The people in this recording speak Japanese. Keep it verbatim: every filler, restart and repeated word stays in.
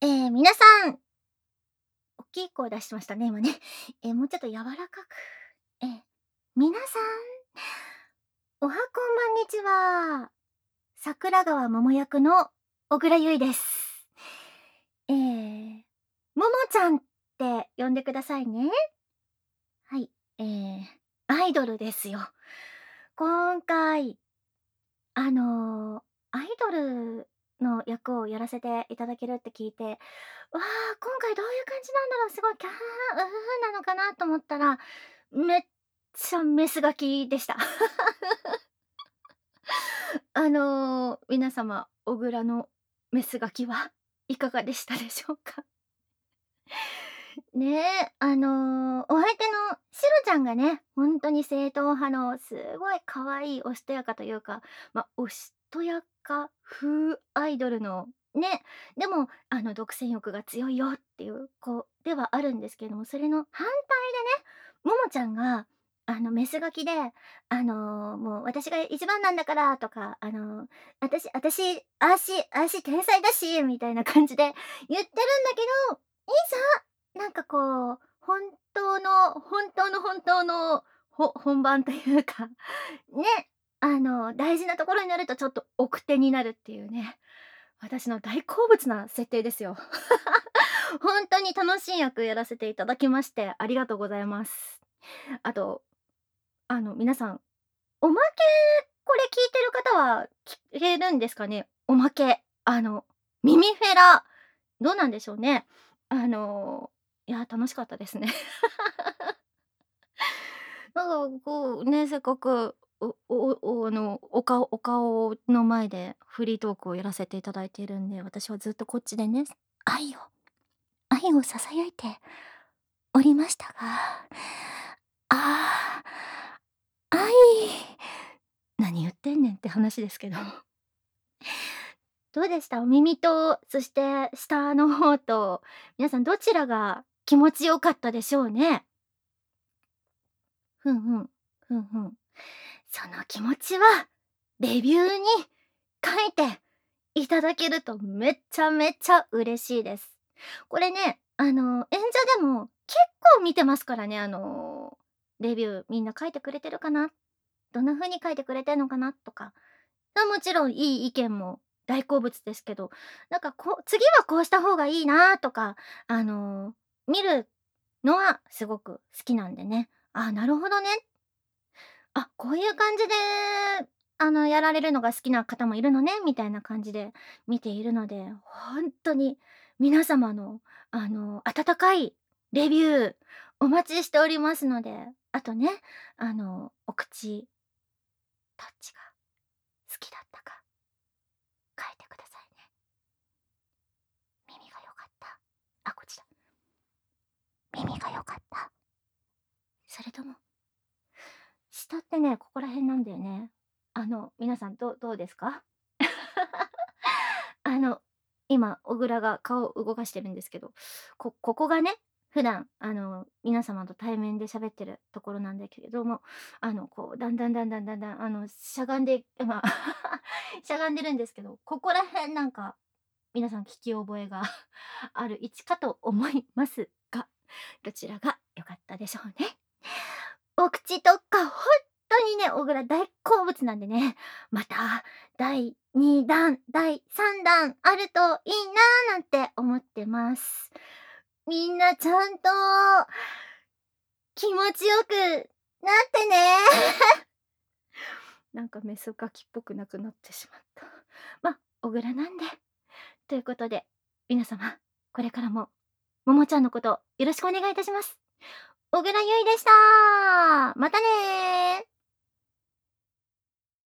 ええ、皆さん、おっきい声出しましたね、今ね。え、もうちょっと柔らかく。ええ、皆さん、おはこんばんにちは。桜川桃役の小倉優衣です。ええ、ももちゃんって呼んでくださいね。はい、ええ、アイドルですよ。今回、あの、アイドルの役をやらせていただけるって聞いて、わあ、今回どういう感じなんだろう、すごいキャー、うふなのかなと思ったら、めっちゃメスガキでした。あの、皆様、小倉のメスガキはいかがでしたでしょうか？ねえ、あの、お相手のシロちゃんがね、ほんとに正統派のすごい可愛いおしとやかというか、ま、おしとやか風アイドルのね、でも、あの、独占欲が強いよっていう子ではあるんですけども、それの反対でね、ももちゃんが、あの、メスガキで、あの、もう私が一番なんだからとか、あの、あたしあたし、あーしあーし天才だしみたいな感じで言ってるんだけど、いざなんかこう、本当の本当の本当の、ほ本番というか、ね、あの、大事なところになるとちょっと奥手になるっていうね、私の大好物な設定ですよ。ほんとに楽しい役やらせていただきましてありがとうございます。あと、あの、皆さん、おまけ、これ聞いてる方は聞けるんですかね？おまけ、あの、耳フェラ、どうなんでしょうね。あの、いや、楽しかったですね。なんかこうね、せっかく、おおおあの、お顔お顔の前でフリートークをやらせていただいているんで、私はずっとこっちでね、愛を愛を囁いておりましたが、ああ、愛何言ってんねんって話ですけど。どうでした？お耳と、そして下の方と、皆さんどちらが気持ち良かったでしょうね？ふんふん、ふんふん。その気持ちは、レビューに書いていただけるとめっちゃめちゃ嬉しいです。これね、あの、演者でも結構見てますからね、あの、レビューみんな書いてくれてるかな、どんな風に書いてくれてんのかなとか。ま、もちろんいい意見も大好物ですけど、なんかこう、次はこうした方がいいなとか、あの、見るのはすごく好きなんでね。ああ、なるほどね。あ、こういう感じで、あの、やられるのが好きな方もいるのね、みたいな感じで見ているので、ほんとに皆様の、あの、温かいレビューお待ちしておりますので、あとね、あの、お口どっちが好きだったか書いてくださいね。耳が良かった。あ、こっちだ。耳が良かった。それとも下ってね、ここら辺なんだよね。あの、皆さんどうどうですか？あの、今、小倉が顔を動かしてるんですけど、こここがね、普段、あの、皆様と対面で喋ってるところなんだけれども、あの、こう、だんだんだんだんだんだん、あの、しゃがんでまあ、しゃがんでるんですけど、ここら辺なんか、皆さん聞き覚えがある位置かと思いますが、どちらが良かったでしょうね。お口とかほんとにね、小倉大好物なんでね、まただいにだん、だいさんだんあるといいななんて思ってます。みんなちゃんと気持ちよくなってね。なんかメスガキっぽくなくなってしまった。ま、小倉なんで。ということで、皆様、これからも、ももちゃんのことよろしくお願いいたします。小倉優衣でした。またね。